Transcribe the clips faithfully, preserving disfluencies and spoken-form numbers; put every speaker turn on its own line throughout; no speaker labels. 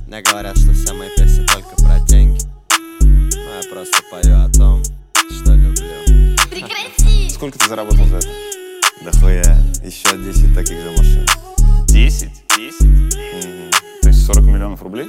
Мне говорят, что вся моя песня только про деньги, но я просто пою о том, что люблю.
Прекрати!
Сколько ты заработал за это?
Да хуя, еще десять таких же машин.
Десять? Десять? Угу. То есть сорок миллионов рублей?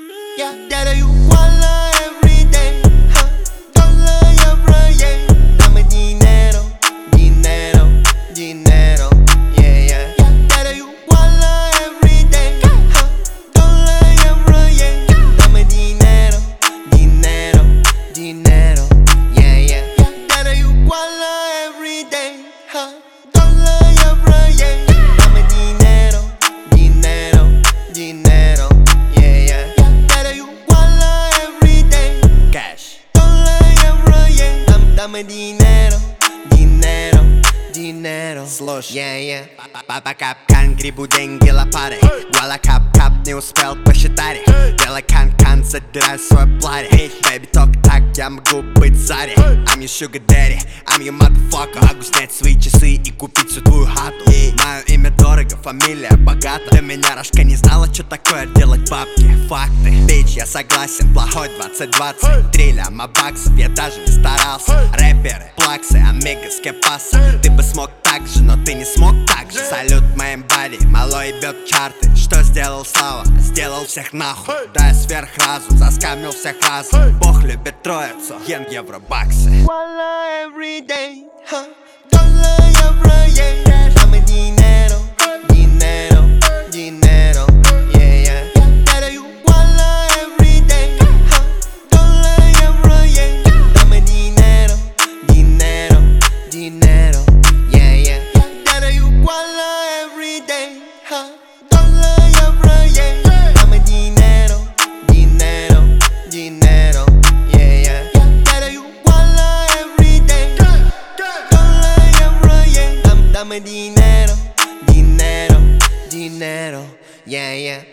Dame dinero, dinero, dinero. Слушай, yeah, yeah. Папа капкан, грибу деньги лопатой. Гуала кап-кап, не успел посчитать их. Делай кан-кан, задирай свой платье. Baby, только так я могу быть Зари. I'm your sugar daddy, I'm your motherfucker. Могу снять свои часы и купить всю твою хату. Мое имя дорого, фамилия богата. До меня Рашка не знала, что такое делать бабки. Факты, бич, я согласен, плохой двадцать двадцать. Три ляма баксов, я даже не старался. Рэперы, плаксы, амигос, кепаса. Ты бы смог так же, но ты не смог так же. Салют моим бади, малой ебет чарты. Что сделал Слава? Сделал всех нахуй. Да я сверхразум, заскамил всех разом. Бог любит троицу, йен, евро, баксы. Wallah every day, huh? Dollar, euro, yeah. Dame dinero, dinero, dinero, yeah, yeah. Better you wallah every day, huh? Dollar, euro, yeah. Dame dinero, dinero, dinero, yeah, yeah. Better you wallah every day, huh? Dollar, euro, yeah. Dame dinero, dinero, dinero, yeah, yeah. Better you wallah every day, dollar, euro, yeah. Dame dinero, dinero, dinero, yeah, yeah.